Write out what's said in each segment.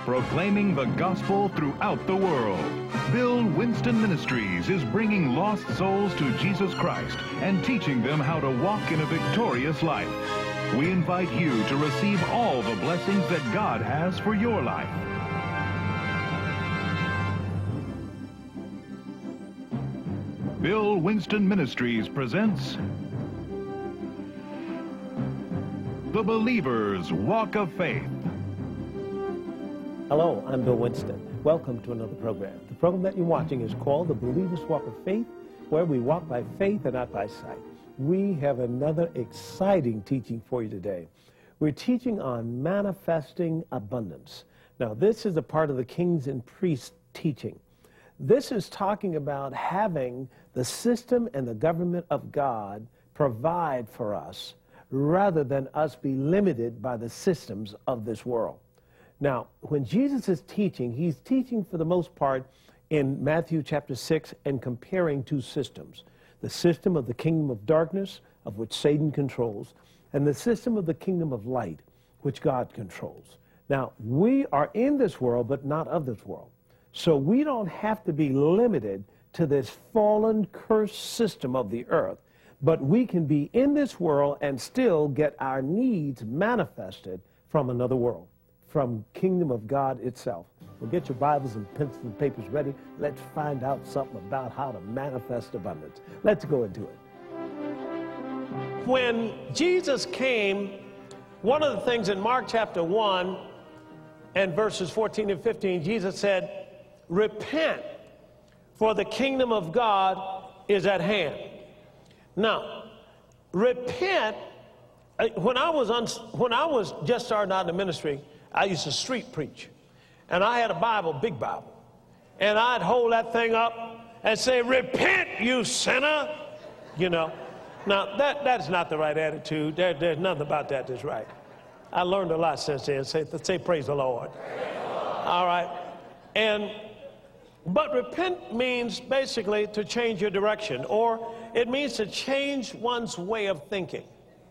proclaiming the gospel throughout the world. Bill Winston Ministries is bringing lost souls to Jesus Christ and teaching them how to walk in a victorious life. We invite you to receive all the blessings that God has for your life. Bill Winston Ministries presents The Believer's Walk of Faith. Hello, I'm Bill Winston. Welcome to another program. The program that you're watching is called The Believer's Walk of Faith, where we walk by faith and not by sight. We have another exciting teaching for you today. We're teaching on manifesting abundance. Now, this is a part of the kings and priests teaching. This is talking about having the system and the government of God provide for us rather than us be limited by the systems of this world. Now, when Jesus is teaching, he's teaching for the most part in Matthew chapter 6 and comparing two systems. The system of the kingdom of darkness, of which Satan controls, and the system of the kingdom of light, which God controls. Now, we are in this world, but not of this world. So we don't have to be limited to this fallen, cursed system of the earth, but we can be in this world and still get our needs manifested from another world, from kingdom of God itself. Well, get your Bibles and pencils and papers ready. Let's find out something about how to manifest abundance. Let's go into it. When Jesus came, one of the things in Mark chapter 1 and verses 14 and 15, Jesus said, "Repent, for the kingdom of God is at hand." Now, repent, when I was just starting out in the ministry, I used to street preach. And I had a Bible, big Bible. And I'd hold that thing up and say, "Repent, you sinner." You know. Now, that's not the right attitude. There's nothing about that that's right. I learned a lot since then. Say praise the Lord. All right. But repent means basically to change your direction, or it means to change one's way of thinking.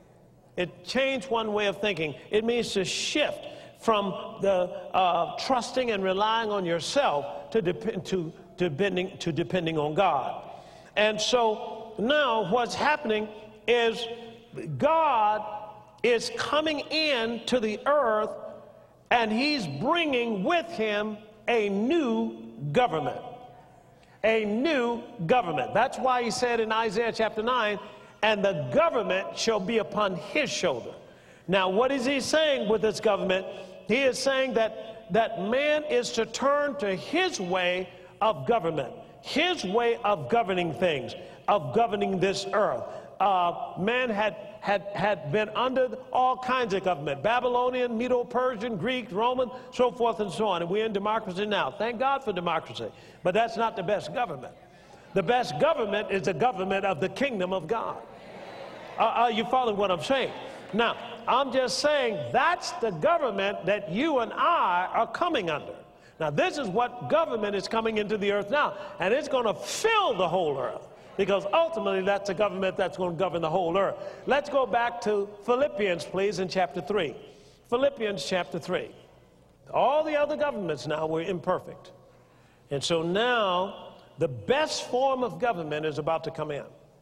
Change one way of thinking. It means to shift from the trusting and relying on yourself to depending on God. And so now what's happening is God is coming into the earth, and he's bringing with him a new government. A new government. That's why he said in Isaiah chapter 9, "And the government shall be upon his shoulder." Now, what is he saying with this government? He is saying that man is to turn to his way of government, his way of governing things, of governing this earth. Man had been under all kinds of government: Babylonian, Medo-Persian, Greek, Roman, so forth and so on. And we're in democracy now. Thank God for democracy. But that's not the best government. The best government is the government of the kingdom of God. Are you following what I'm saying? Now, I'm just saying that's the government that you and I are coming under. Now, this is what government is coming into the earth now. And it's going to fill the whole earth, because ultimately that's the government that's going to govern the whole earth. Let's go back to Philippians, please, in chapter 3. Philippians chapter 3. All the other governments now were imperfect. And so now the best form of government is about to come in.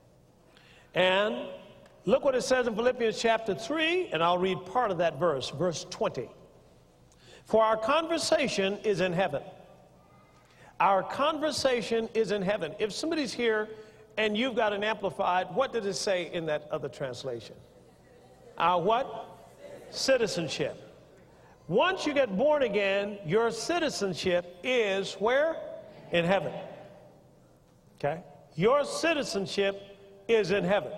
And look what it says in Philippians chapter 3, and I'll read part of that verse, verse 20. "For our conversation is in heaven." Our conversation is in heaven. If somebody's here and you've got an amplified, what did it say in that other translation? Our what? Citizenship. Once you get born again, your citizenship is where? In heaven. Okay? Your citizenship is in heaven.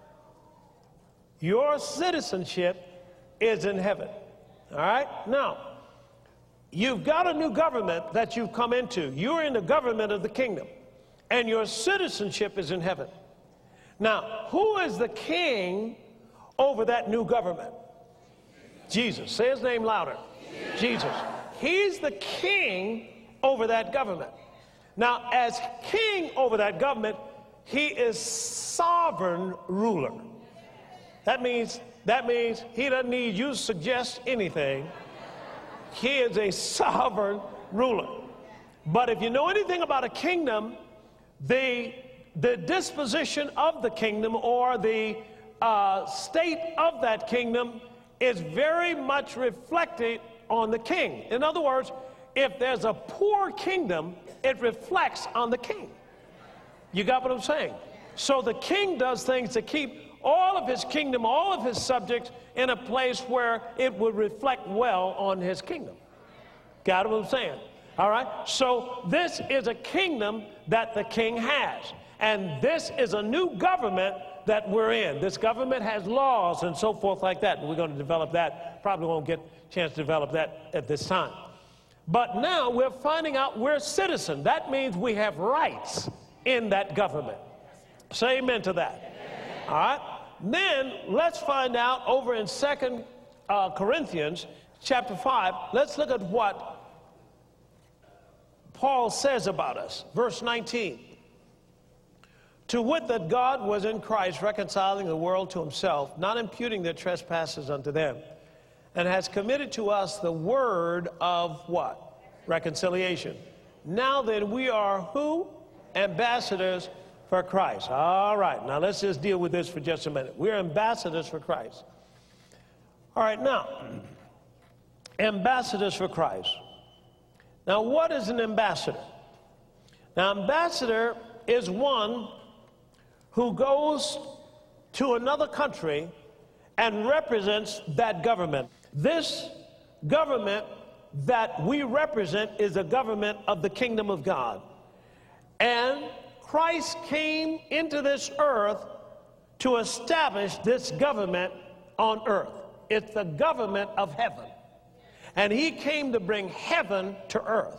Your citizenship is in heaven. All right? Now, you've got a new government that you've come into. You're in the government of the kingdom, and your citizenship is in heaven. Now, who is the king over that new government? Jesus. Say his name louder. Jesus. He's the king over that government. Now, as king over that government, he is sovereign ruler. That means he doesn't need you to suggest anything. He is a sovereign ruler. But if you know anything about a kingdom, the disposition of the kingdom or the state of that kingdom is very much reflected on the king. In other words, if there's a poor kingdom, it reflects on the king. You got what I'm saying? So the king does things to keep all of his kingdom, all of his subjects in a place where it would reflect well on his kingdom. Got what I'm saying? All right? So this is a kingdom that the king has. And this is a new government that we're in. This government has laws and so forth like that. We're going to develop that. Probably won't get a chance to develop that at this time. But now we're finding out we're citizens. That means we have rights in that government. Say amen to that. All right? Then let's find out over in 2 Corinthians chapter 5. Let's look at what Paul says about us. Verse 19. To wit, that God was in Christ reconciling the world to himself, not imputing their trespasses unto them, and has committed to us the word of what? Reconciliation. Now then, we are who? Ambassadors for Christ. All right, now let's just deal with this for just a minute. We're ambassadors for Christ. All right, now, ambassadors for Christ. Now, what is an ambassador? Now, ambassador is one who goes to another country and represents that government. This government that we represent is a government of the kingdom of God. And Christ came into this earth to establish this government on earth. It's the government of heaven. And he came to bring heaven to earth.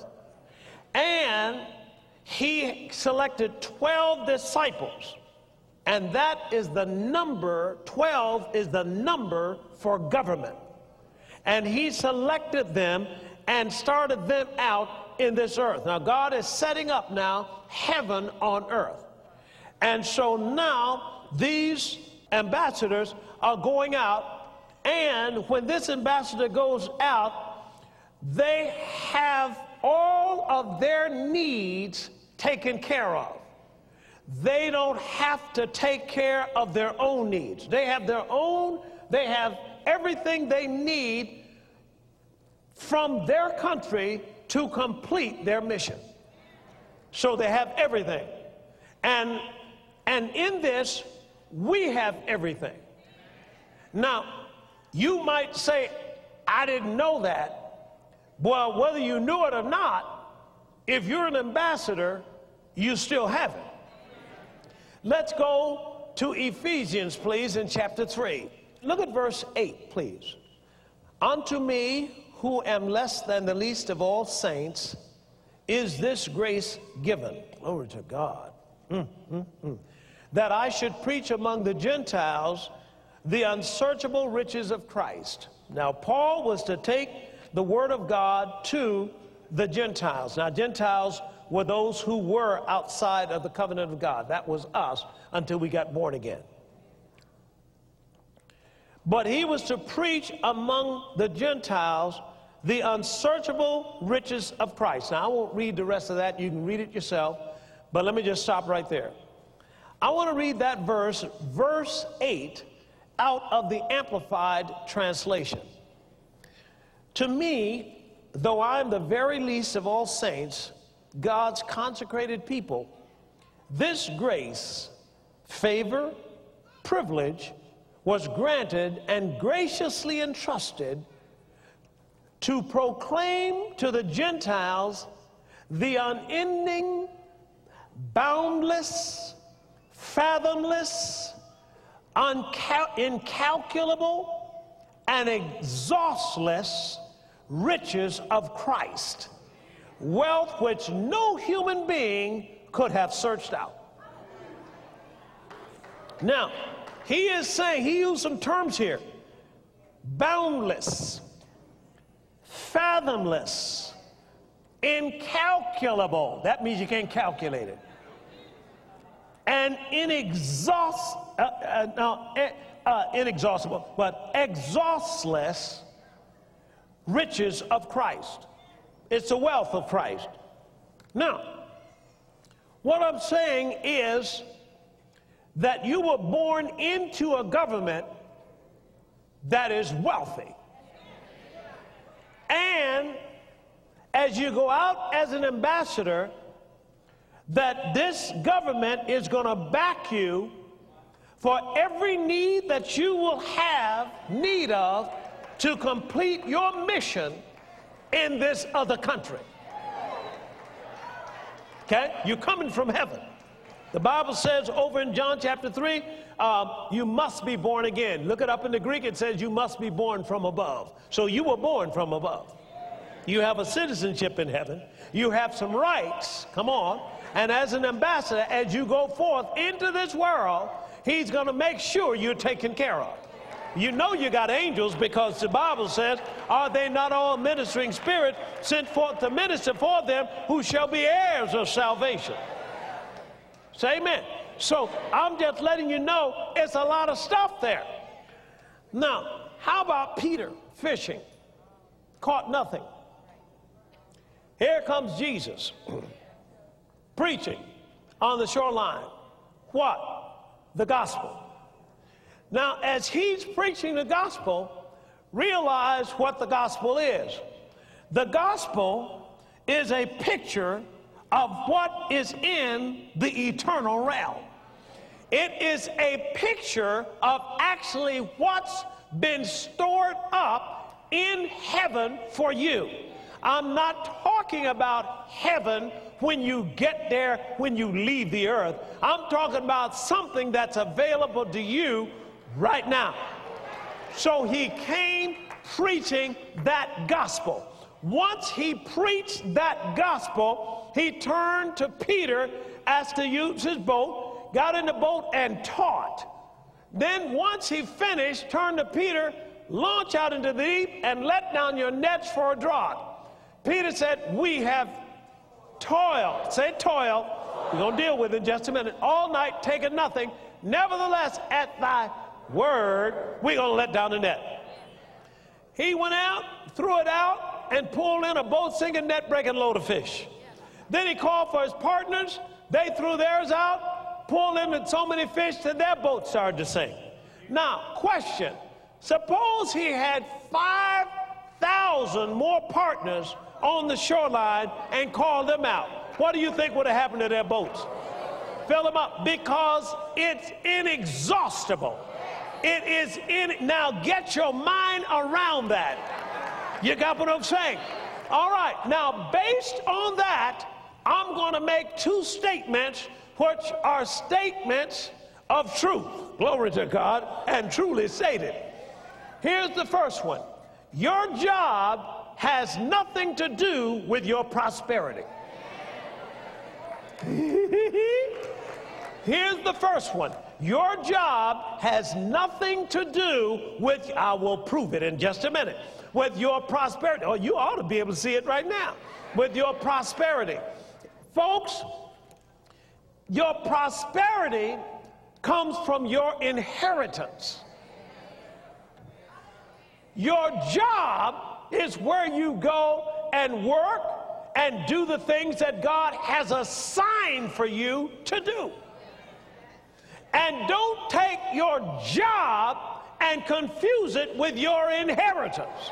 And he selected 12 disciples. And that is the number, 12 is the number for government. And he selected them and started them out in this earth. Now God is setting up now heaven on earth. And so now these ambassadors are going out, and when this ambassador goes out, they have all of their needs taken care of. They don't have to take care of their own needs. They have their own, they have everything they need from their country to complete their mission. So they have everything. And in this, we have everything. Now, you might say, I didn't know that. Well, whether you knew it or not, if you're an ambassador, you still have it. Let's go to Ephesians, please, in chapter 3. Look at verse 8, please. Unto me, who am less than the least of all saints, is this grace given. Glory to God. That I should preach among the Gentiles the unsearchable riches of Christ. Now, Paul was to take the word of God to the Gentiles. Now, Gentiles were those who were outside of the covenant of God. That was us until we got born again. But he was to preach among the Gentiles the unsearchable riches of Christ. Now, I won't read the rest of that. You can read it yourself. But let me just stop right there. I want to read that verse, verse 8, out of the Amplified Translation. To me, though I am the very least of all saints, God's consecrated people, this grace, favor, privilege was granted and graciously entrusted to proclaim to the Gentiles the unending, boundless, fathomless, incalculable, and exhaustless riches of Christ, wealth which no human being could have searched out. Now, he is saying, he used some terms here: boundless, fathomless, incalculable. That means you can't calculate it. And inexhaustible, but exhaustless riches of Christ. It's the wealth of Christ. Now, what I'm saying is that you were born into a government that is wealthy. And as you go out as an ambassador, that this government is going to back you for every need that you will have need of to complete your mission in this other country. Okay? You're coming from heaven. The Bible says over in John chapter 3, you must be born again. Look it up in the Greek. It says you must be born from above. So you were born from above. You have a citizenship in heaven. You have some rights. Come on. And as an ambassador, as you go forth into this world, he's going to make sure you're taken care of. You know you got angels because the Bible says, are they not all ministering spirits sent forth to minister for them who shall be heirs of salvation? Say amen. So I'm just letting you know it's a lot of stuff there. Now, how about Peter fishing? Caught nothing. Here comes Jesus preaching on the shoreline. What? The gospel. Now, as he's preaching the gospel, realize what the gospel is. The gospel is a picture of what is in the eternal realm. It is a picture of actually what's been stored up in heaven for you. I'm not talking about heaven when you get there, when you leave the earth. I'm talking about something that's available to you right now. So he came preaching that gospel. Once he preached that gospel, he turned to Peter, asked to use his boat, got in the boat and taught. Then once he finished, turned to Peter, launch out into the deep and let down your nets for a draught. Peter said, we have toiled. Say toil. We're going to deal with it in just a minute. All night, taking nothing. Nevertheless, at thy word, we're going to let down the net. He went out, threw it out, and pulled in a boat sinking, net breaking load of fish. Then he called for his partners. They threw theirs out, pulled in so many fish that their boat started to sink. Now, question. Suppose he had 5,000 more partners on the shoreline and called them out. What do you think would have happened to their boats? Fill them up, because it's inexhaustible. It is now get your mind around that. You got what I'm saying? All right, now based on that, I'm going to make two statements which are statements of truth. Glory to God, and truly stated. Here's the first one. Your job has nothing to do with your prosperity. Here's the first one. Your job has nothing to do with, I will prove it in just a minute, with your prosperity. Oh, you ought to be able to see it right now. With your prosperity. Folks, your prosperity comes from your inheritance. Your job is where you go and work and do the things that God has assigned for you to do. And don't take your job and confuse it with your inheritance.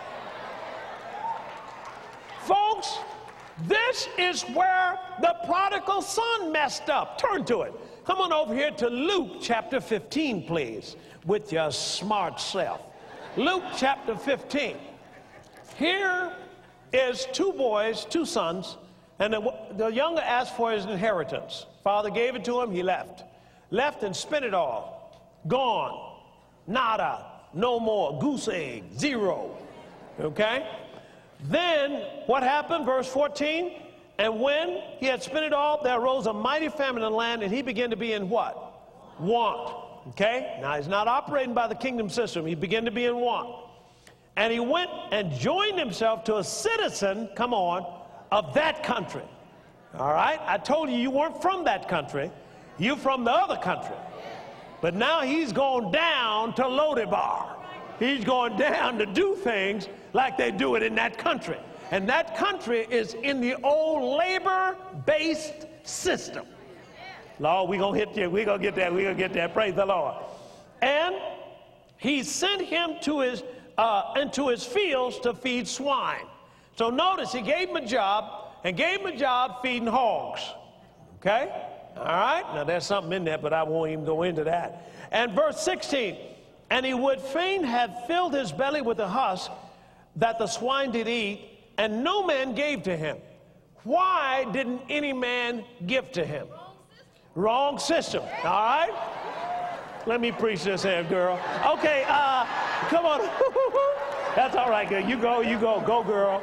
Folks, this is where the prodigal son messed up. Turn to it. Come on over here to Luke chapter 15, please, with your smart self. Luke chapter 15. Here is two boys, two sons, and the younger asked for his inheritance. Father gave it to him, he left. Left and spent it all. Gone. Nada. No more. Goose egg. Zero. Okay? Then what happened? Verse 14. And when he had spent it all, there arose a mighty famine in the land, and he began to be in what? Want. Okay? Now he's not operating by the kingdom system. He began to be in want. And he went and joined himself to a citizen, come on, of that country. All right? I told you weren't from that country. You're from the other country. But now he's gone down to Lodebar. he's going down to do things like they do it in that country. And that country is in the old labor-based system. Lord, we're going to hit you. We're going to get that. We're going to get that. Praise the Lord. And he sent him to into his fields to feed swine. So notice he gave him a job and gave him a job feeding hogs. Okay? All right? Now there's something in there, but I won't even go into that. And verse 16, and he would fain have filled his belly with the husk that the swine did eat, and no man gave to him. Why didn't any man give to him? Wrong system. All right? Let me preach this here, girl. Okay, come on. That's all right, girl. You go. Go, girl.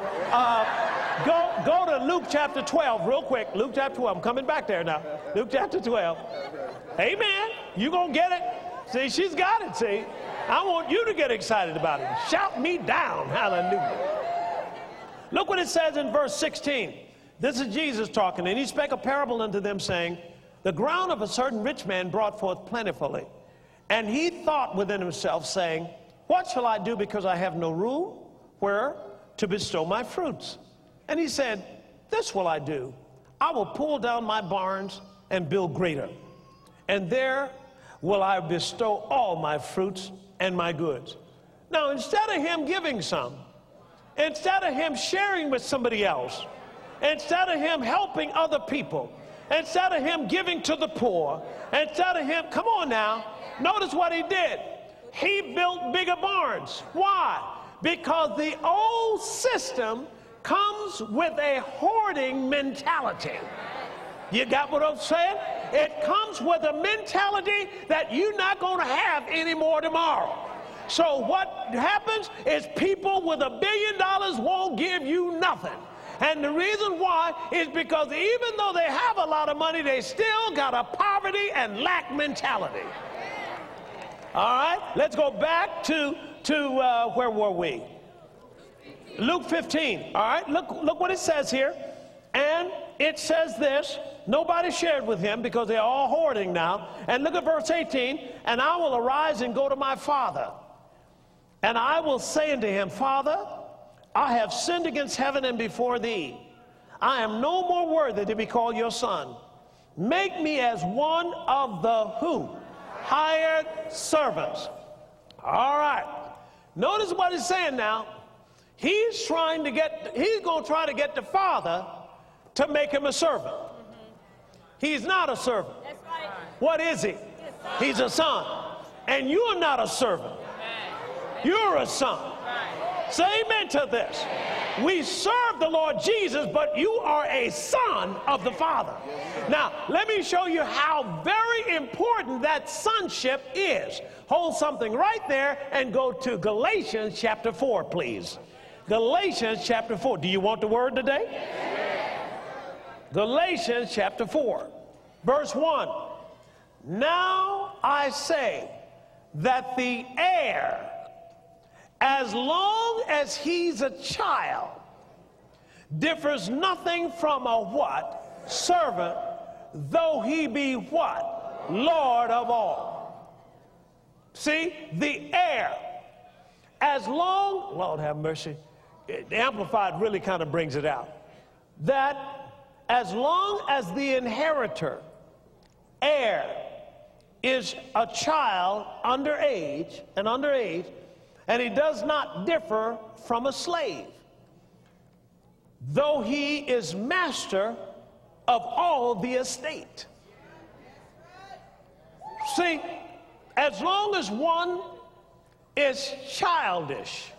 Go to Luke chapter 12 real quick. Luke chapter 12. I'm coming back there now. Luke chapter 12. Amen. You gonna get it? See, she's got it, see. I want you to get excited about it. Shout me down. Hallelujah. Look what it says in verse 16. This is Jesus talking, and he spake a parable unto them, saying, the ground of a certain rich man brought forth plentifully. And he thought within himself, saying, what shall I do, because I have no room where to bestow my fruits? And he said, this will I do. I will pull down my barns and build greater. And there will I bestow all my fruits and my goods. Now, instead of him giving some, instead of him sharing with somebody else, instead of him helping other people, instead of him giving to the poor, instead of him, come on now, notice what he did. He built bigger barns. Why? Because the old system comes with a hoarding mentality. You got what I'm saying? It comes with a mentality that you're not going to have anymore tomorrow. So what happens is people with $1 billion won't give you nothing. And the reason why is because even though they have a lot of money, they still got a poverty and lack mentality. All right, let's go back to where were we? Luke 15. All right, look what it says here. And it says this, nobody shared with him because they're all hoarding now. And look at verse 18. And I will arise and go to my father. And I will say unto him, Father, I have sinned against heaven and before thee. I am no more worthy to be called your son. Make me as one of the who? Hired servants. All right. Notice what he's saying now. He's going to try to get the father to make him a servant. He's not a servant. That's right. What is he? He's a son. And you're not a servant. You're a son. Say amen to this. We serve the Lord Jesus, but you are a son of the Father. Now, let me show you how very important that sonship is. Hold something right there and go to Galatians chapter 4, please. Galatians chapter 4. Do you want the word today? Galatians chapter 4, verse 1. Now I say that the heir, as long as he's a child, differs nothing from a what? Servant, though he be what? Lord of all. See, the heir, as long, Lord have mercy, the Amplified really kind of brings it out, that as long as the inheritor, heir, is a child underage, and he does not differ from a slave, though he is master of all the estate. See, as long as one is childish.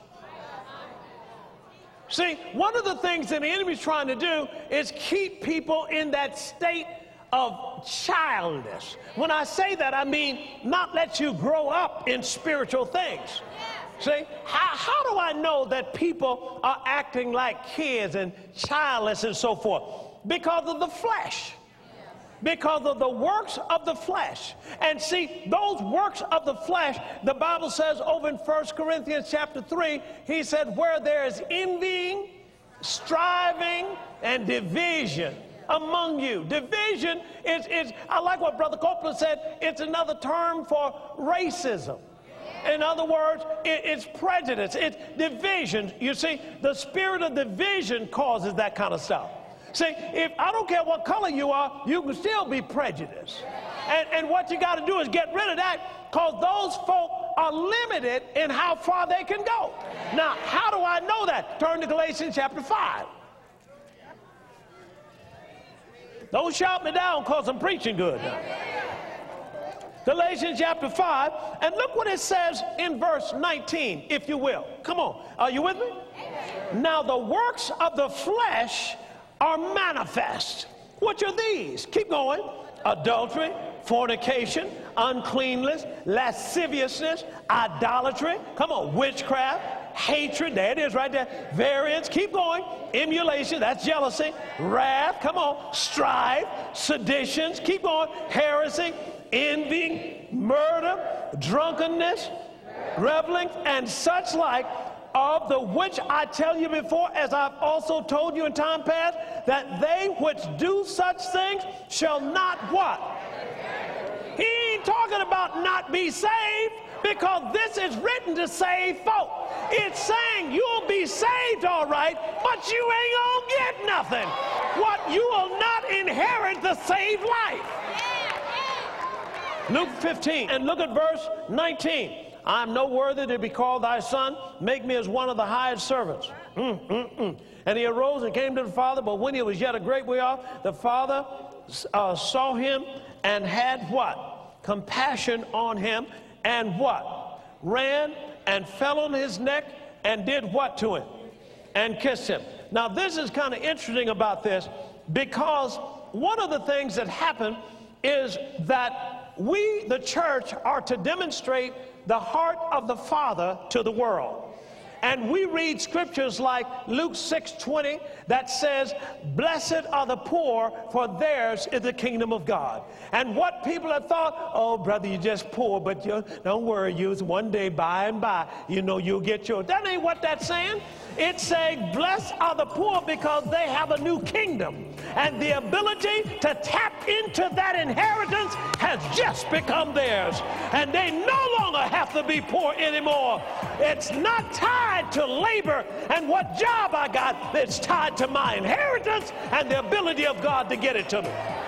See, one of the things that the enemy's trying to do is keep people in that state of childish. When I say that, I mean not let you grow up in spiritual things. See, how do I know that people are acting like kids and childless and so forth? Because of the flesh. Because of the works of the flesh. And see, those works of the flesh, the Bible says over in 1 Corinthians chapter 3, he said, where there is envying, striving, and division among you. Division is I like what Brother Copeland said, it's another term for racism. In other words, it's prejudice, it's division. You see, the spirit of division causes that kind of stuff. See, if I don't care what color you are, you can still be prejudiced. And what you got to do is get rid of that, because those folk are limited in how far they can go. Now, how do I know that? Turn to Galatians chapter 5. Don't shout me down because I'm preaching good now. Galatians chapter 5, and look what it says in verse 19, if you will. Come on, are you with me? Now the works of the flesh are manifest. What are these? Keep going. Adultery, fornication, uncleanness, lasciviousness, idolatry, come on, witchcraft, hatred, there it is right there, variance, keep going, emulation, that's jealousy, wrath, come on, strife, seditions, keep going, heresy, envying, murder, drunkenness, reveling, and such like, of the which I tell you before, as I've also told you in time past, that they which do such things shall not what? He ain't talking about not be saved, because this is written to save folk. It's saying you'll be saved all right, but you ain't gonna get nothing. What? You will not inherit the saved life. Luke 15, and look at verse 19. I am no worthy to be called thy son. Make me as one of the hired servants. And he arose and came to the father, but when he was yet a great way off, the father saw him and had what? Compassion on him, and what? Ran and fell on his neck and did what to him? And kissed him. Now this is kind of interesting about this, because one of the things that happened is that we, the church, are to demonstrate the heart of the Father to the world. And we read scriptures like Luke 6:20 that says, blessed are the poor, for theirs is the kingdom of God. And what people have thought, oh, brother, you're just poor, but don't worry, one day, by and by, you'll get yours. That ain't what that's saying. It's saying, blessed are the poor because they have a new kingdom. And the ability to tap into that inheritance has just become theirs. And they no longer have to be poor anymore. It's not tied to labor and what job I got. It's tied to my inheritance and the ability of God to get it to me.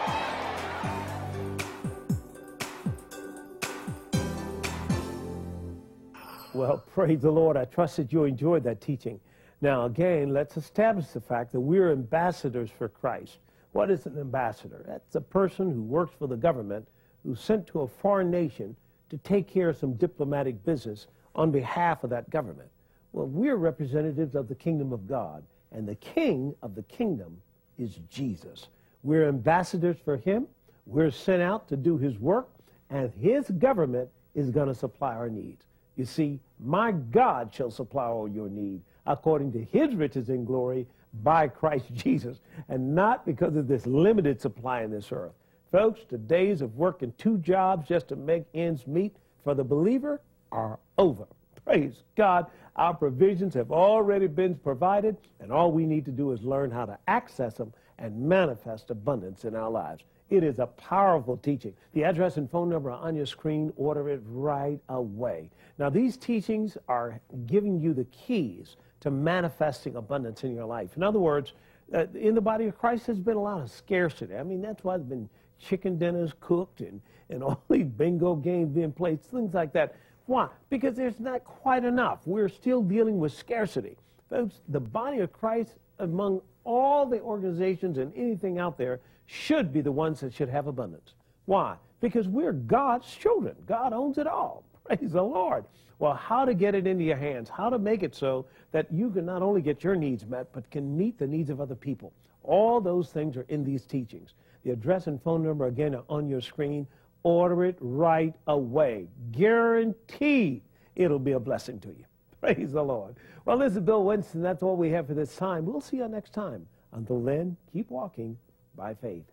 Well, praise the Lord. I trust that you enjoyed that teaching. Now, again, let's establish the fact that we're ambassadors for Christ. What is an ambassador? That's a person who works for the government who's sent to a foreign nation to take care of some diplomatic business on behalf of that government. Well, we're representatives of the kingdom of God, and the king of the kingdom is Jesus. We're ambassadors for him. We're sent out to do his work, and his government is going to supply our needs. You see, my God shall supply all your need according to his riches in glory by Christ Jesus, and not because of this limited supply in this earth. Folks, the days of working 2 jobs just to make ends meet for the believer are over. Praise God. Our provisions have already been provided, and all we need to do is learn how to access them and manifest abundance in our lives. It is a powerful teaching. The address and phone number are on your screen. Order it right away. Now, these teachings are giving you the keys to manifesting abundance in your life. In other words, in the body of Christ, there's been a lot of scarcity. I mean, that's why there's been chicken dinners cooked and all these bingo games being played, things like that. Why? Because there's not quite enough. We're still dealing with scarcity. Folks, the body of Christ, among all the organizations and anything out there, should be the ones that should have abundance. Why? Because we're God's children. God owns it all. Praise the Lord. Well, how to get it into your hands, how to make it so that you can not only get your needs met, but can meet the needs of other people. All those things are in these teachings. The address and phone number, again, are on your screen. Order it right away. Guaranteed it'll be a blessing to you. Praise the Lord. Well, this is Bill Winston. That's all we have for this time. We'll see you next time. Until then, keep walking by faith.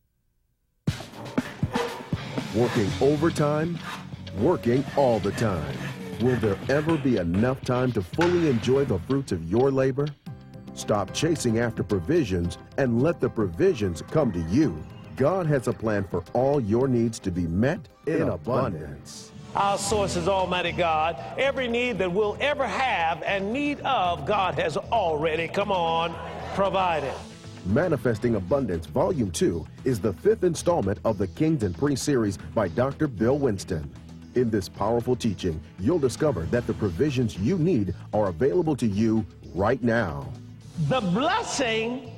Working overtime, working all the time. Will there ever be enough time to fully enjoy the fruits of your labor? Stop chasing after provisions and let the provisions come to you. God has a plan for all your needs to be met in abundance. Our source is Almighty God. Every need that we'll ever have and need of, God has already, come on, provided. Manifesting Abundance Volume 2 is the 5th installment of the Kings and Priests series by Dr. Bill Winston. In this powerful teaching, you'll discover that the provisions you need are available to you right now. The blessing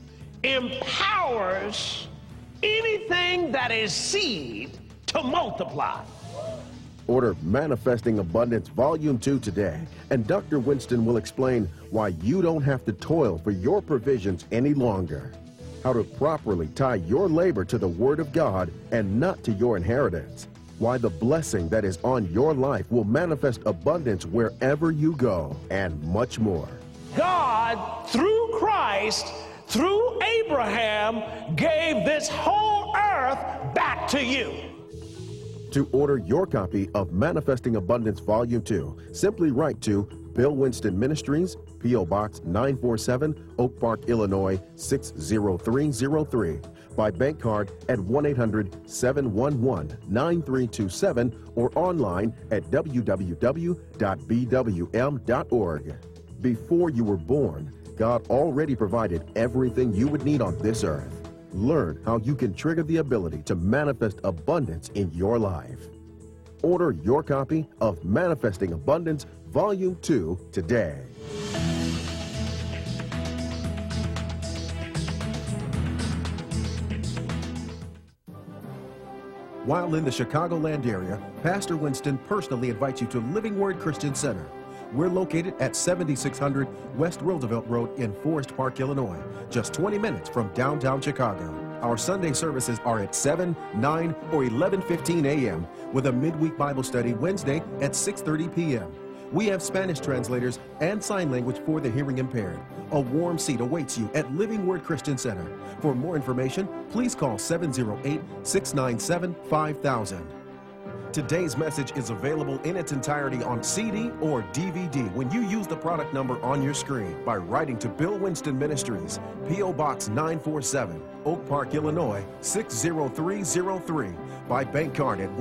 empowers anything that is seed to multiply. Order Manifesting Abundance Volume 2 today, and Dr. Winston will explain why you don't have to toil for your provisions any longer, how to properly tie your labor to the Word of God and not to your inheritance, why the blessing that is on your life will manifest abundance wherever you go, and much more. God, through Christ, through Abraham, gave this whole earth back to you. To order your copy of Manifesting Abundance Volume 2, simply write to Bill Winston Ministries, P.O. Box 947, Oak Park, Illinois 60303, by bank card at 1-800-711-9327 or online at www.bwm.org. Before you were born, God already provided everything you would need on this earth. Learn how you can trigger the ability to manifest abundance in your life. Order your copy of Manifesting Abundance Volume 2 today. While in the Chicagoland area, Pastor Winston personally invites you to Living Word Christian Center. We're located at 7600 West Roosevelt Road in Forest Park, Illinois, just 20 minutes from downtown Chicago. Our Sunday services are at 7, 9, or 11:15 a.m., with a midweek Bible study Wednesday at 6:30 p.m. We have Spanish translators and sign language for the hearing impaired. A warm seat awaits you at Living Word Christian Center. For more information, please call 708-697-5000. Today's message is available in its entirety on CD or DVD when you use the product number on your screen by writing to Bill Winston Ministries, P.O. Box 947, Oak Park, Illinois 60303, by bank card at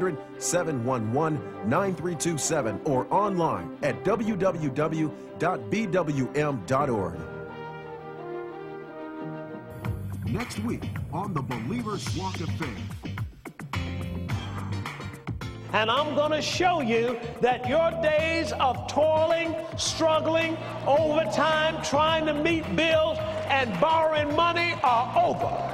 1-800-711-9327 or online at www.bwm.org. Next week on The Believer's Walk of Faith. And I'm going to show you that your days of toiling, struggling, overtime, trying to meet bills, and borrowing money are over.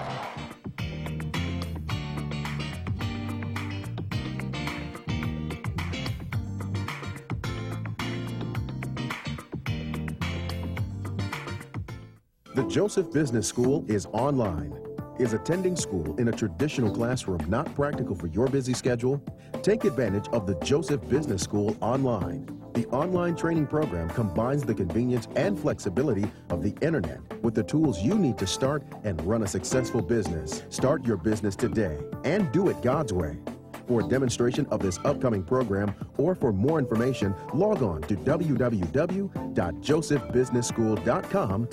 The Joseph Business School is online. Is attending school in a traditional classroom not practical for your busy schedule? Take advantage of the Joseph Business School online. The online training program combines the convenience and flexibility of the internet with the tools you need to start and run a successful business. Start your business today and do it God's way. For a demonstration of this upcoming program or for more information, log on to www.josephbusinessschool.com